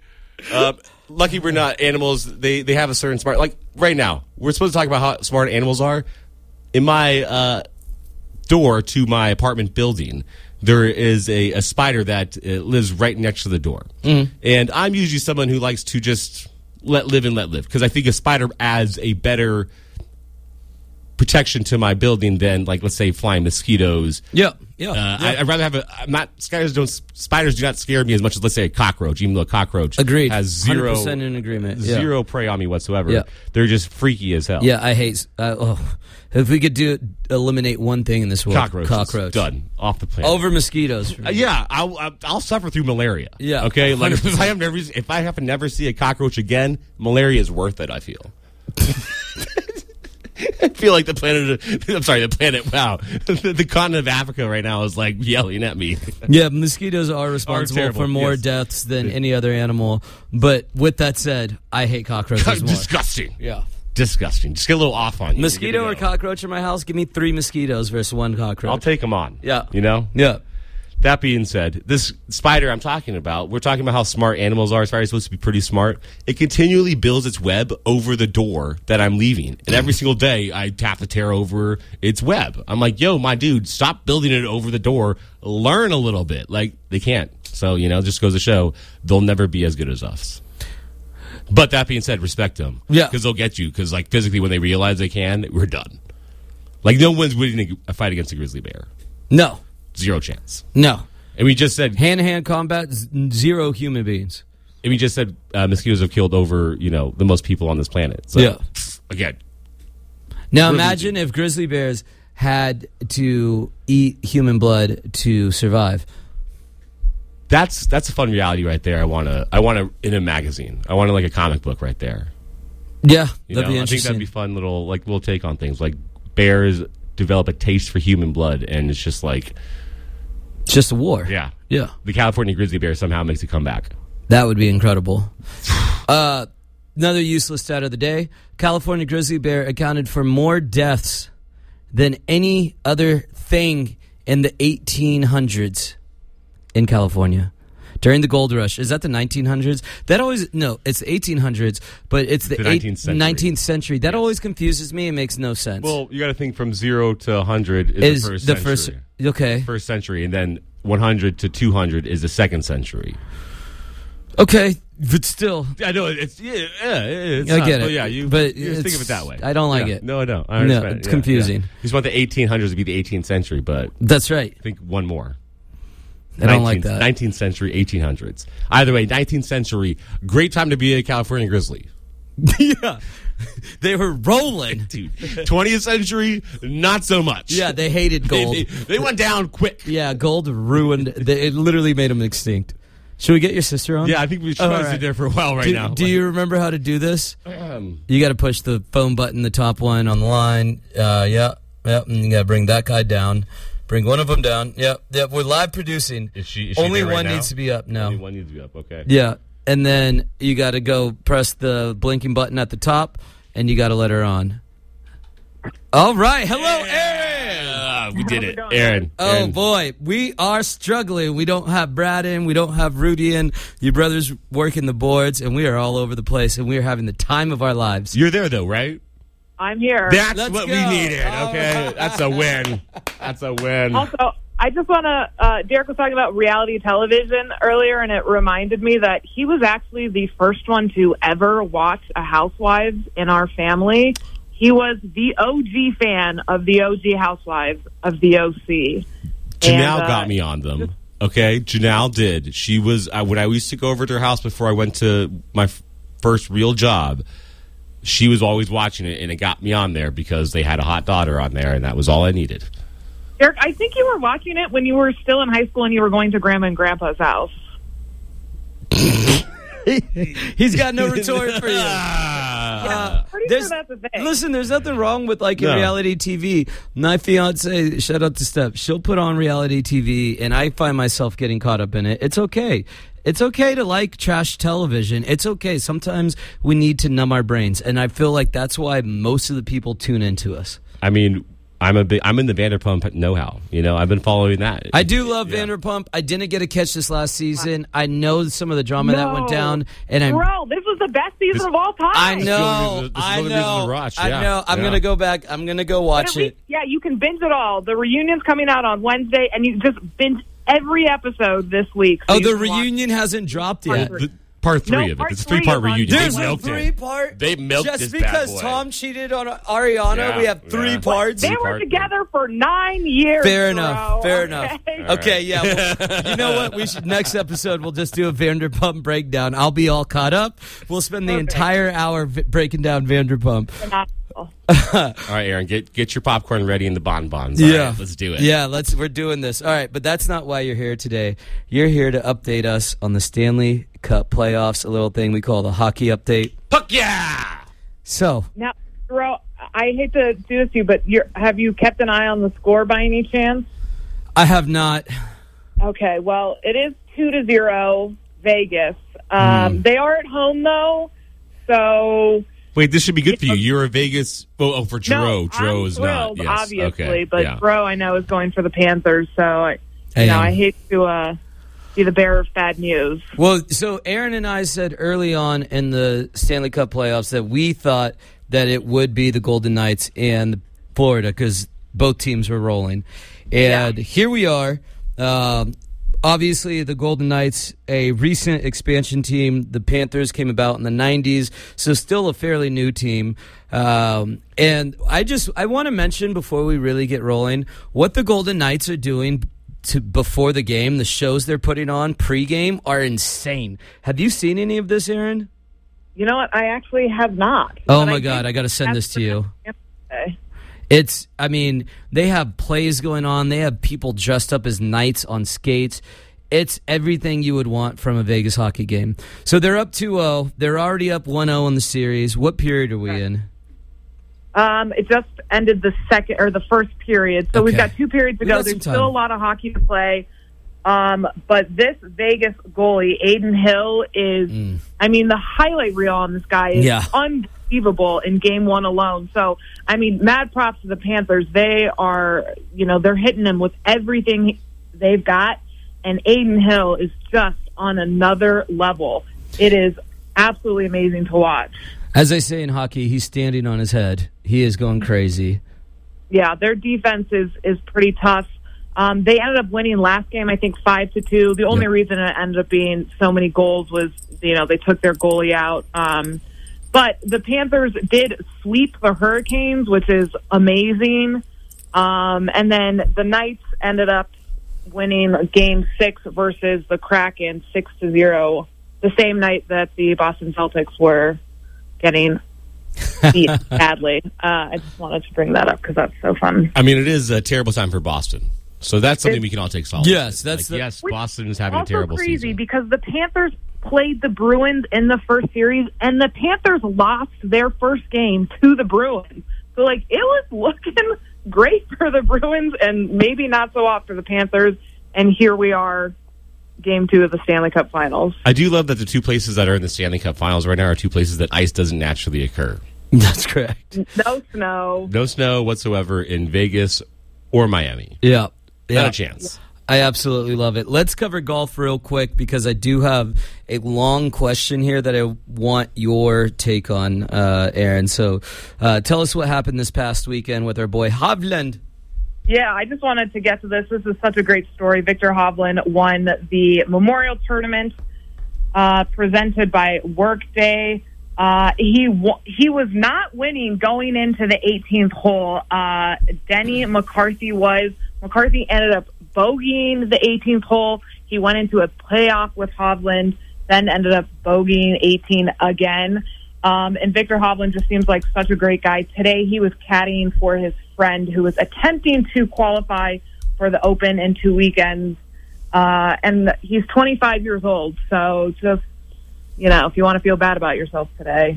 Lucky we're not animals. They have a certain smart. Like right now, we're supposed to talk about how smart animals are. In my door to my apartment building, there is a spider that lives right next to the door. And I'm usually someone who likes to just let live because I think a spider adds a better protection to my building than, like, let's say, flying mosquitoes. I'd rather have spiders do not scare me as much as, let's say, a cockroach, even though a cockroach has 100% in agreement. Zero prey on me whatsoever. Yeah. They're just freaky as hell. Yeah, I hate... if we could eliminate one thing in this world, cockroach. Done. Off the planet. Over mosquitoes. I'll suffer through malaria. Yeah. Okay? Like, if I happen to never see a cockroach again, malaria is worth it, I feel. I feel like the planet, wow. The continent of Africa right now is like yelling at me. Yeah, mosquitoes are responsible for more deaths than any other animal. But with that said, I hate cockroaches more. Disgusting. Yeah. Disgusting. Just get a little off on you. Mosquito or cockroach in my house? Give me 3 mosquitoes versus 1 cockroach. I'll take them on. Yeah. You know? Yeah. That being said, this spider I'm talking about, we're talking about how smart animals are. Spiders are supposed to be pretty smart. It continually builds its web over the door that I'm leaving. And every single day, I tap the tear over its web. I'm like, yo, my dude, stop building it over the door. Learn a little bit. Like, they can't. So, just goes to show they'll never be as good as us. But that being said, respect them. Yeah. Because they'll get you. Because, physically, when they realize they can, we're done. No one's winning a fight against a grizzly bear. No. 0 chance. No. And we just said hand-to-hand combat, 0 human beings. And we just said mosquitoes have killed over, the most people on this planet. So, yeah. Again. Now imagine if grizzly bears had to eat human blood to survive. That's a fun reality right there. I want to in a magazine. I want a comic book right there. Yeah, that'd be I think interesting. that'd be fun little take on things. Bears develop a taste for human blood, and it's just just a war. Yeah. Yeah. The California grizzly bear somehow makes a comeback. That would be incredible. Another useless stat of the day. California grizzly bear accounted for more deaths than any other thing in the 1800s in California. During the gold rush. Is that the 1900s? No, it's the 1800s, but it's the 19th century. That always confuses me and makes no sense. Well, you got to think from 0 to 100 is the first century. Okay. First century, and then 100 to 200 is the second century. Okay, but still. I know, it's I get it. But yeah, you think of it that way. I don't like it. No, I don't. I understand. No, it's confusing. Yeah. You just want the 1800s to be the 18th century, but... That's right. I think one more. I don't like that. 19th century, 1800s. Either way, 19th century, great time to be a California grizzly. Yeah. They were rolling. Dude, 20th century, not so much. Yeah, they hated gold. They went down quick. Yeah, gold ruined. It literally made them extinct. Should we get your sister on? Yeah, I think we should sit there for a while now. Do you remember how to do this? You got to push the phone button, the top one on the line. Yeah, and you got to bring that guy down. Bring one of them down. Yep. We're live producing. Is she Only there right one now? needs to be up. No. Only one needs to be up. Okay. Yeah, and then you got to go press the blinking button at the top, and you got to let her on. All right. Hello, Aaron. We did it, Aaron. Oh boy, we are struggling. We don't have Brad in. We don't have Rudy in. Your brother's working the boards, and we are all over the place, and we are having the time of our lives. You're there though, right? I'm here. That's Let's what go. we needed, okay? That's a win. That's a win. Also, I just want to, Derek was talking about reality television earlier, and it reminded me that he was actually the first one to ever watch a Housewives in our family. He was the OG fan of the OG Housewives of the OC. Janelle got me on them, okay? Janelle did. She was, when I used to go over to her house before I went to my first real job, she was always watching it, and it got me on there because they had a hot daughter on there, and that was all I needed. Derek, I think you were watching it when you were still in high school and you were going to Grandma and Grandpa's house. He's got no retort for you. Pretty sure that's a thing. Listen, there's nothing wrong with in reality TV. My fiance, shout out to Steph, she'll put on reality TV, and I find myself getting caught up in it. It's okay. It's okay to like trash television. It's okay. Sometimes we need to numb our brains, and I feel like that's why most of the people tune into us. I mean, I'm in the Vanderpump know-how. I've been following that. I do love Vanderpump. I didn't get a catch this last season. I know some of the drama that went down, and Bro, this was the best season of all time. I know. This is the only reason to watch. I know. I'm gonna go back. I'm gonna go watch it. Yeah, you can binge it all. The reunion's coming out on Wednesday, and you just binge every episode this week. So the reunion hasn't dropped yet. Part 3 of it. It's a 3-part reunion. There's They a milked it. 3-part. They milked just this because bad boy. Tom cheated on Ariana. We have 3 parts. They were together for 9 years. Fair enough. Bro. Fair enough. Okay, yeah. Well, you know what? We should next episode we'll just do a Vanderpump breakdown. I'll be all caught up. We'll spend the entire hour breaking down Vanderpump. All right, Aaron, get your popcorn ready and the bonbons. All right, let's do it. Yeah, we're doing this. All right, but that's not why you're here today. You're here to update us on the Stanley Cup playoffs, a little thing we call the hockey update. Puck yeah! So Now, Ro, I hate to do this to you, but have you kept an eye on the score by any chance? I have not. Okay, well, it is 2-0 Vegas. They are at home, though, so... Wait, this should be good for you. You're a Vegas... Oh, for Dro. No, Dro I'm is thrilled, not. Yes. obviously, okay. but Dro, I know, is going for the Panthers, so... I hate to be the bearer of bad news. Well, so Aaron and I said early on in the Stanley Cup playoffs that we thought that it would be the Golden Knights and Florida because both teams were rolling. And here we are. Obviously, the Golden Knights, a recent expansion team. The Panthers came about in the 90s, so still a fairly new team. And I want to mention before we really get rolling what the Golden Knights are doing before the game. The shows they're putting on pregame are insane. Have you seen any of this, Aaron? You know what? I actually have not. Oh, my God. I got to send this to you. They have plays going on. They have people dressed up as knights on skates. It's everything you would want from a Vegas hockey game. So they're up 2-0. They're already up 1-0 in the series. What period are we in? It just ended the first period. So we've got 2 periods to go. There's still a lot of hockey to play. But this Vegas goalie, Aiden Hill, is, the highlight reel on this guy is unbelievable in game 1 alone. So, mad props to the Panthers. They are, they're hitting him with everything they've got. And Aiden Hill is just on another level. It is absolutely amazing to watch. As they say in hockey, he's standing on his head. He is going crazy. Yeah, their defense is pretty tough. They ended up winning last game, I think, 5-2. The only reason it ended up being so many goals was, they took their goalie out. But the Panthers did sweep the Hurricanes, which is amazing. And then the Knights ended up winning Game 6 versus the Kraken 6-0, the same night that the Boston Celtics were getting beat badly. I just wanted to bring that up because that's so fun. It is a terrible time for Boston. So that's something we can all take solace. Yes, yes, Boston is having a terrible crazy season. Because the Panthers played the Bruins in the first series, and the Panthers lost their first game to the Bruins. So, it was looking great for the Bruins and maybe not so off for the Panthers. And here we are, Game 2 of the Stanley Cup Finals. I do love that the 2 places that are in the Stanley Cup Finals right now are 2 places that ice doesn't naturally occur. That's correct. No snow. No snow whatsoever in Vegas or Miami. Yeah. Not a chance. I absolutely love it. Let's cover golf real quick because I do have a long question here that I want your take on, Aaron. So tell us what happened this past weekend with our boy Hovland. Yeah, I just wanted to get to this. This is such a great story. Victor Hovland won the Memorial Tournament presented by Workday. He was not winning going into the 18th hole. Denny McCarthy was. McCarthy ended up bogeying the 18th hole. He went into a playoff with Hovland, then ended up bogeying 18 again. And Victor Hovland just seems like such a great guy. Today he was caddying for his friend who was attempting to qualify for the Open in 2 weekends. And he's 25 years old. So just, if you want to feel bad about yourself today.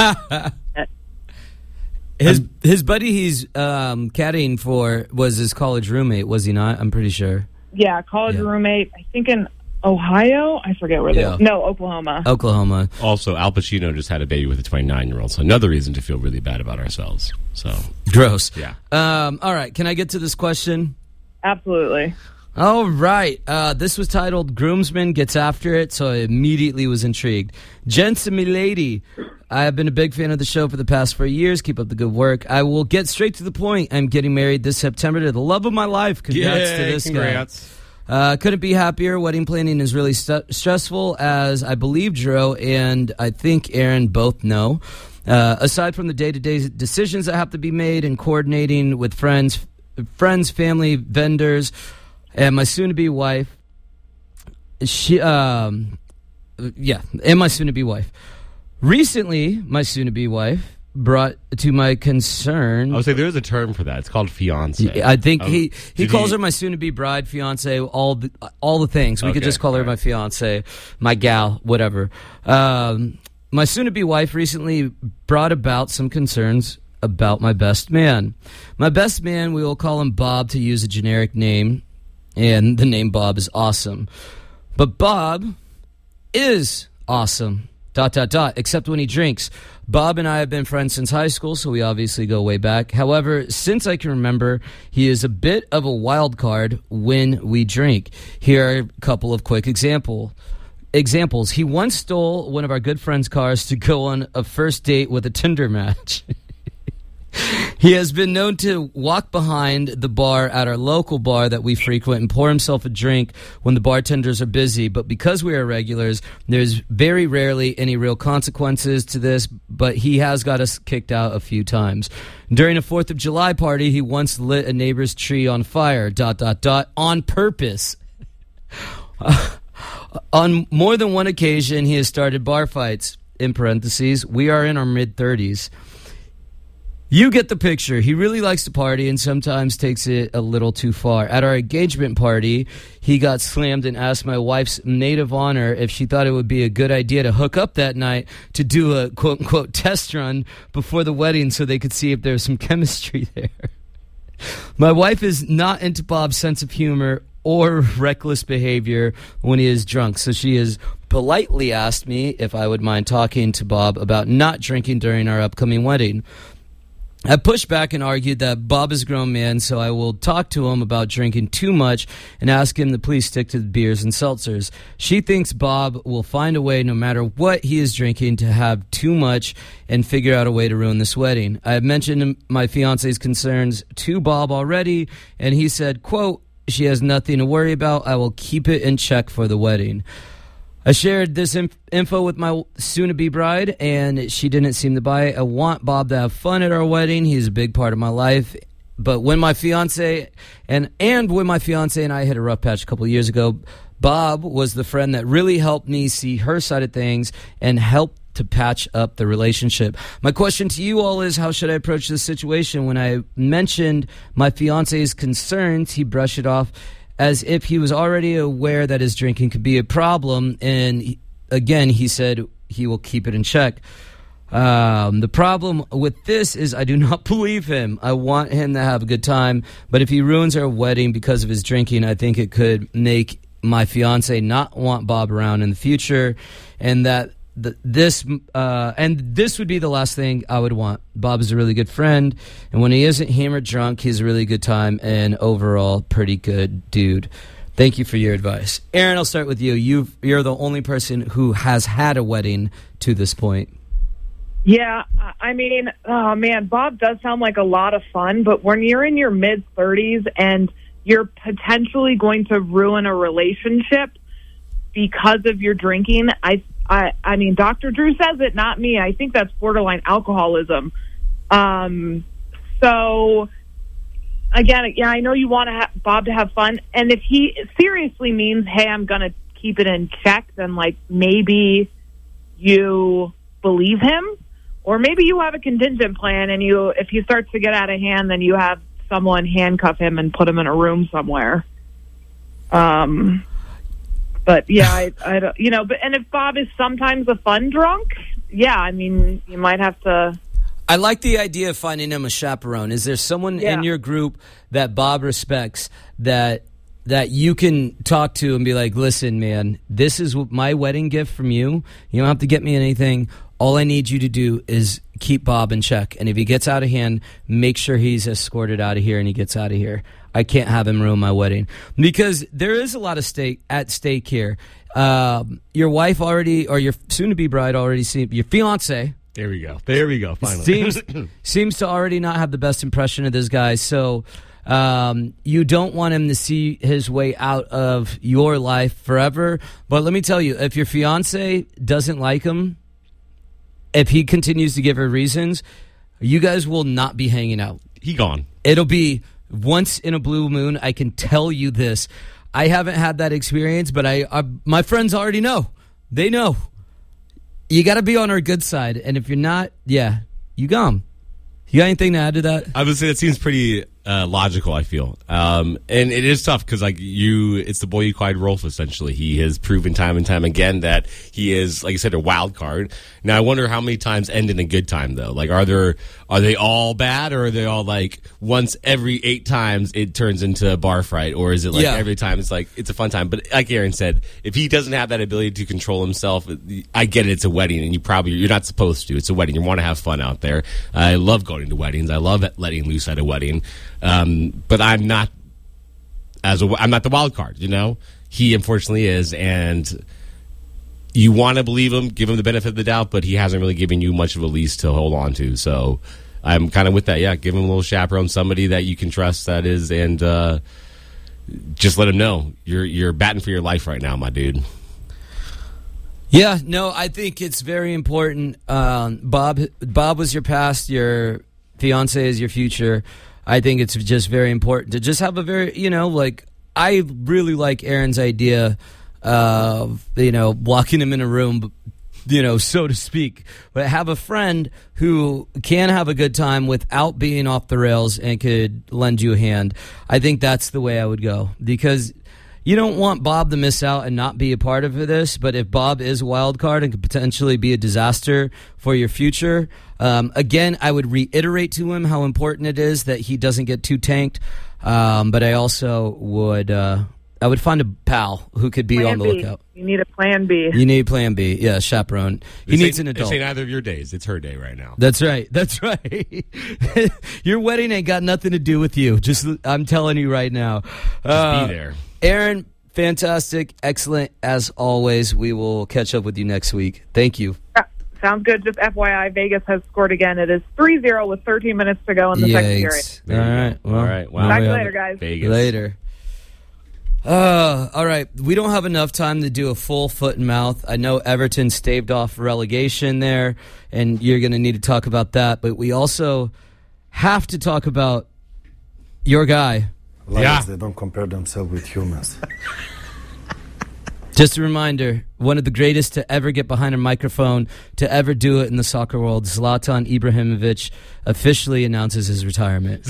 His buddy he's caddying for was his college roommate, was he not? I'm pretty sure. Yeah, college roommate, I think in Ohio? I forget where they are. No, Oklahoma. Oklahoma. Also, Al Pacino just had a baby with a 29-year-old, so another reason to feel really bad about ourselves. So gross. Yeah. All right, can I get to this question? Absolutely. All right. This was titled Groomsman Gets After It, so I immediately was intrigued. Gents and milady, I have been a big fan of the show for the past 4 years. Keep up the good work. I will get straight to the point. I'm getting married this September to the love of my life. Congrats to this guy. Couldn't be happier. Wedding planning is really stressful, as I believe Drew and I think Aaron both know. Aside from the day-to-day decisions that have to be made and coordinating with friends, family, vendors, and my soon-to-be wife, and my soon-to-be wife. Recently, my soon-to-be wife brought to my concern. I would say there is a term for that. It's called fiance. I think he calls her my soon-to-be bride, fiance, all the things. We could just call her my fiance, my gal, whatever. My soon-to-be wife recently brought about some concerns about my best man. My best man, we will call him Bob to use a generic name, and the name Bob is awesome. But Bob is awesome. Except when he drinks. Bob and I have been friends since high school, so we obviously go way back. However, since I can remember, he is a bit of a wild card when we drink. Here are a couple of quick examples. He once stole one of our good friend's cars to go on a first date with a Tinder match. He has been known to walk behind the bar at our local bar that we frequent and pour himself a drink when the bartenders are busy. But because we are regulars, there's very rarely any real consequences to this, but he has got us kicked out a few times. During a 4th of July party, he once lit a neighbor's tree on fire, ... on purpose. On more than one occasion, he has started bar fights. In parentheses, we are in our mid-30s. You get the picture. He really likes to party and sometimes takes it a little too far. At our engagement party, he got slammed and asked my wife's maid of honor if she thought it would be a good idea to hook up that night to do a quote-unquote test run before the wedding so they could see if there was some chemistry there. My wife is not into Bob's sense of humor or reckless behavior when he is drunk, so she has politely asked me if I would mind talking to Bob about not drinking during our upcoming wedding. I pushed back and argued that Bob is a grown man, so I will talk to him about drinking too much and ask him to please stick to the beers and seltzers. She thinks Bob will find a way, no matter what he is drinking, to have too much and figure out a way to ruin this wedding. I have mentioned my fiance's concerns to Bob already, and he said, quote, she has nothing to worry about. I will keep it in check for the wedding. I shared this info with my soon-to-be bride, and she didn't seem to buy it. I want Bob to have fun at our wedding. He's a big part of my life. But when my fiance and when my fiance and I hit a rough patch a couple of years ago, Bob was the friend that really helped me see her side of things and helped to patch up the relationship. My question to you all is, how should I approach this situation? When I mentioned my fiance's concerns, he brushed it off as if he was already aware that his drinking could be a problem. And again, he said he will keep it in check. The problem with this is I do not believe him. I want him to have a good time. But if he ruins our wedding because of his drinking, I think it could make my fiance not want Bob around in the future. And that this would be the last thing I would want. Bob is a really good friend, and when he isn't hammered drunk, he's a really good time and overall pretty good dude. Thank you for your advice. Aaron, I'll start with you. You're the only person who has had a wedding to this point. Yeah, I mean, oh man, Bob does sound like a lot of fun, but when you're in your mid-30s and you're potentially going to ruin a relationship because of your drinking, I mean, Dr. Drew says it, not me. I think that's borderline alcoholism. So, again, yeah, I know you want Bob to have fun. And if he seriously means, hey, I'm going to keep it in check, then, like, maybe you believe him. Or maybe you have a contingent plan, and if he starts to get out of hand, then you have someone handcuff him and put him in a room somewhere. But yeah, I don't, and if Bob is sometimes a fun drunk, yeah, I mean, you might have to. I like the idea of finding him a chaperone. Is there someone in your group that Bob respects that you can talk to and be like, listen, man, this is my wedding gift from you. You don't have to get me anything. All I need you to do is keep Bob in check. And if he gets out of hand, make sure he's escorted out of here and he gets out of here. I can't have him ruin my wedding. Because there is a lot of at stake here. Your wife already, or your soon-to-be bride already, your fiancé. There we go, finally. Seems to already not have the best impression of this guy. So you don't want him to see his way out of your life forever. But let me tell you, if your fiancé doesn't like him, if he continues to give her reasons, you guys will not be hanging out. He gone. It'll be once in a blue moon. I can tell you this. I haven't had that experience, but my friends already know. They know. You got to be on our good side. And if you're not, you gone. You got anything to add to that? I would say that seems pretty logical, I feel. And it is tough because, like, it's the boy you cried Rolf, essentially. He has proven time and time again that he is, like I said, a wild card. Now, I wonder how many times end in a good time, though. Like, are they all bad, or are they all, like, once every 8 times it turns into a bar fight? Or is it, like, every time it's, like, it's a fun time? But like Aaron said, if he doesn't have that ability to control himself, I get it, it's a wedding, and you're not supposed to. It's a wedding. You want to have fun out there. I love going to weddings. I love letting loose at a wedding. But I'm not the wild card, you know? He unfortunately is, and you want to believe him, give him the benefit of the doubt, but he hasn't really given you much of a leash to hold on to. So I'm kind of with that. Yeah, give him a little chaperone, somebody that you can trust, that is, and just let him know you're batting for your life right now, my dude. Yeah, no, I think it's very important. Bob was your past, your fiance is your future. I think it's just very important to just have a very, I really like Aaron's idea of, locking him in a room, so to speak, but have a friend who can have a good time without being off the rails and could lend you a hand. I think that's the way I would go, because you don't want Bob to miss out and not be a part of this, but if Bob is a wild card and could potentially be a disaster for your future, again, I would reiterate to him how important it is that he doesn't get too tanked, but I also would I would find a pal who could be plan on the B. lookout. You need a plan B. You need plan B. Yeah, chaperone. He needs an adult. This ain't either of your days. It's her day right now. That's right. That's right. Your wedding ain't got nothing to do with you. I'm telling you right now. Just be there. Aaron, fantastic, excellent as always. We will catch up with you next week. Thank you. Sounds good. Just FYI, Vegas has scored again. It is 3-0 with 13 minutes to go in the second period. All right. Well, all right. Wow. Talk to you later, guys. Vegas. Later. All right. We don't have enough time to do a full foot and mouth. I know Everton staved off relegation there, and you're going to need to talk about that. But we also have to talk about your guy. Lions, they don't compare themselves with humans. Just a reminder, one of the greatest to ever get behind a microphone, to ever do it in the soccer world, Zlatan Ibrahimovic officially announces his retirement.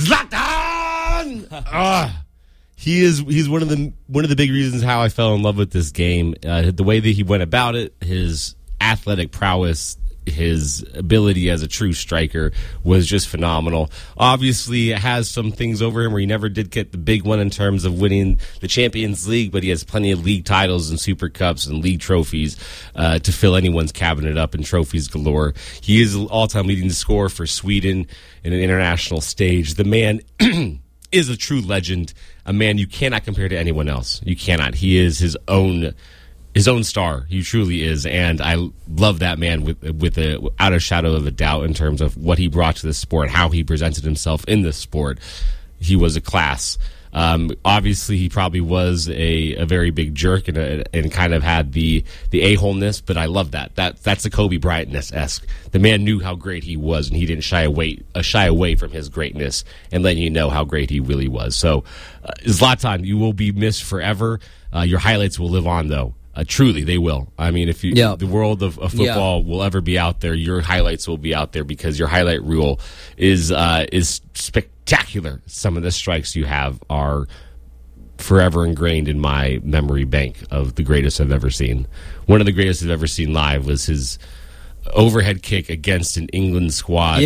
Zlatan! He's one of the big reasons how I fell in love with this game. The way that he went about it, his athletic prowess, his ability as a true striker was just phenomenal. Obviously, it has some things over him where he never did get the big one in terms of winning the Champions League, but he has plenty of league titles and Super Cups and league trophies to fill anyone's cabinet up, and trophies galore. He is all-time leading scorer for Sweden in an international stage. The man is a true legend, a man you cannot compare to anyone else. You cannot. He is his own star. He truly is, and I love that man without a shadow of a doubt in terms of what he brought to this sport, how he presented himself in this sport. He was a class. Obviously, he probably was a very big jerk and kind of had the a-holeness, but I love that. That's the Kobe Bryant-esque. The man knew how great he was, and he didn't shy away from his greatness and letting you know how great he really was. So, Zlatan, you will be missed forever. Your highlights will live on, though. Truly, they will. I mean, if the world of football will ever be out there, your highlights will be out there because your highlight reel is spectacular. Some of the strikes you have are forever ingrained in my memory bank of the greatest I've ever seen. One of the greatest I've ever seen live was his overhead kick against an England squad.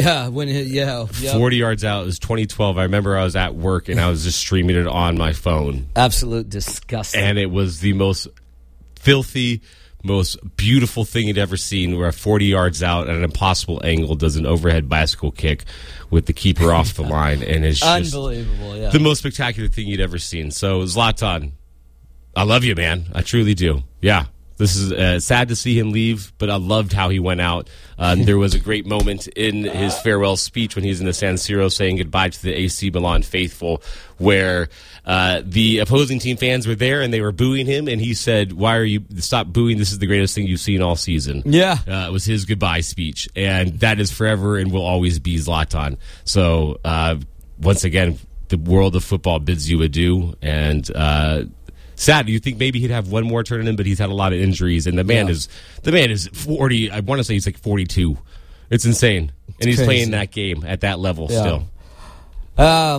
40 yards out. It was 2012. I remember I was at work and I was just streaming it on my phone. Absolute disgusting. And it was the most filthy, most beautiful thing you'd ever seen, where 40 yards out at an impossible angle does an overhead bicycle kick with the keeper off the line, and it's just unbelievable. Yeah, the most spectacular thing you'd ever seen. So Zlatan, I love you, man. I truly do. Yeah. This is sad to see him leave, but I loved how he went out. There was a great moment in his farewell speech when he was in the San Siro saying goodbye to the AC Milan faithful, where the opposing team fans were there and they were booing him, and he said, stop booing, this is the greatest thing you've seen all season. Yeah. It was his goodbye speech, and that is forever and will always be Zlatan. So, once again, the world of football bids you adieu, and sad. You think maybe he'd have one more turn in him, but he's had a lot of injuries, and the man is 40. I want to say he's like 42. It's insane, and he's crazy. playing that game at that level still.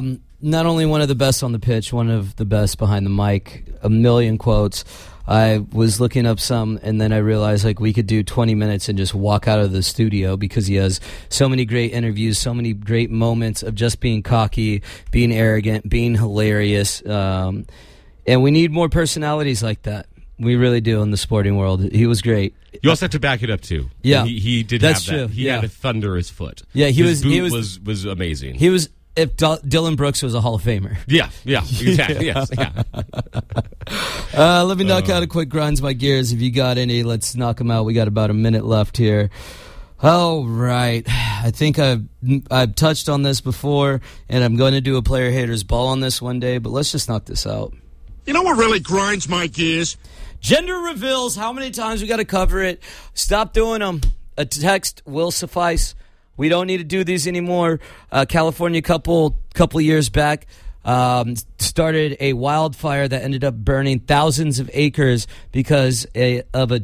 not only one of the best on the pitch, one of the best behind the mic. A million quotes. I was looking up some, and then I realized like we could do 20 minutes and just walk out of the studio because he has so many great interviews, so many great moments of just being cocky, being arrogant, being hilarious. And we need more personalities like that. We really do in the sporting world. He was great. You also have to back it up too. Yeah, he did that's have that. true. He had a thunderous foot. Yeah, His boot was amazing. He was. If Dylan Brooks was a Hall of Famer. Yeah, exactly. Yes, yeah. Let me knock out a quick grinds my gears. If you got any, let's knock them out. We got about a minute left here. All right. I think I've touched on this before, and I'm going to do a player haters ball on this one day, but let's just knock this out. You know what really grinds my gears? Gender reveals. How many times we got to cover it? Stop doing them. A text will suffice. We don't need to do these anymore. California couple years back started a wildfire that ended up burning thousands of acres because of a